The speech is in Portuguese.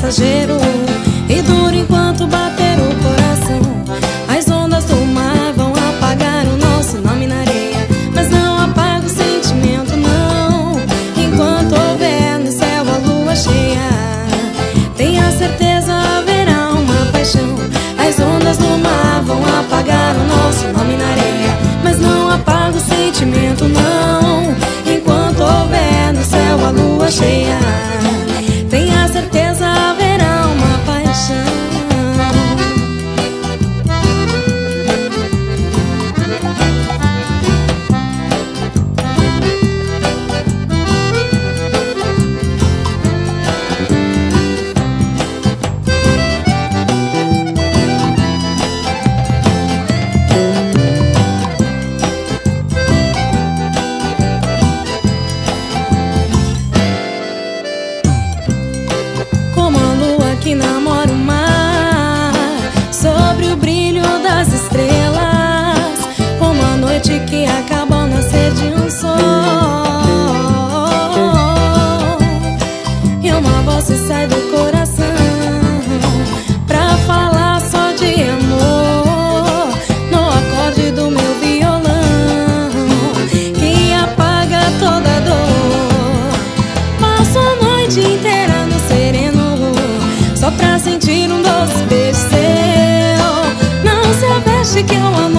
passageiro e dura enquanto bater o coração. As ondas do mar vão apagar o nosso nome na areia, mas não apaga o sentimento não. Enquanto houver no céu a lua cheia, tenha certeza haverá uma paixão. As ondas do mar vão apagar o nosso nome na areia, mas não apaga o sentimento não. Enquanto houver no céu a lua cheia, tenha certeza haverá uma paixão. Que namora o mar sobre o brilho das estrelas, como a noite que acaba ao nascer de um sol. E uma voz se sai do coração pra falar só de amor, no acorde do meu violão que apaga toda a dor. Passo a noite inteira no sereno só pra sentir um doce beijo seu. Não se aveste que é o amor